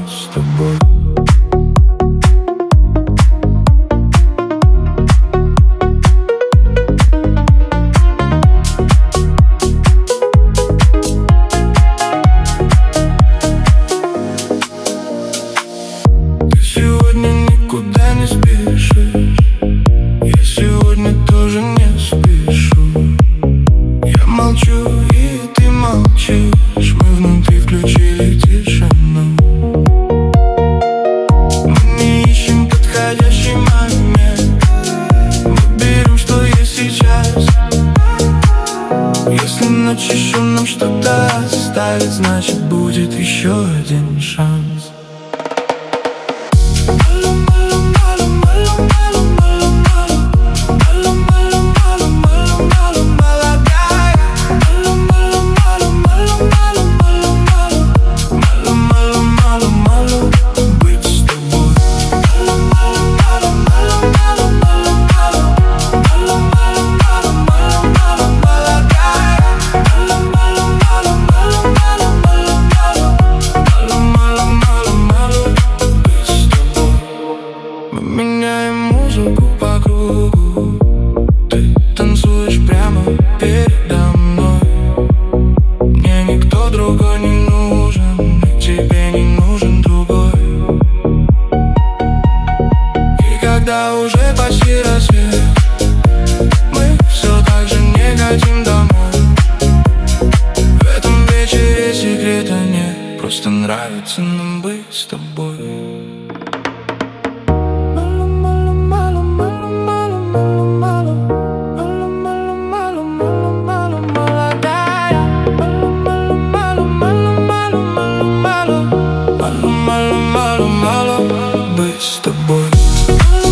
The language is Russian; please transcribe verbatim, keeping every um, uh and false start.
с тобой. Ты сегодня никуда не спешишь, я сегодня тоже не спешу. Я молчу, и ты молчишь, мы внутри включили тишину. Мы не ищем подходящий момент, мы берем, что есть сейчас. Если ночь еще нам что-то оставит, значит будет еще один шанс. Меняем музыку по кругу, ты танцуешь прямо передо мной. Мне никто другой не нужен, и тебе не нужен другой. И когда уже почти рассвет, мы все так же не хотим домой. В этом вечере секрета нет, просто нравится нам быть с тобой. Мало, мало, мало быть с тобой.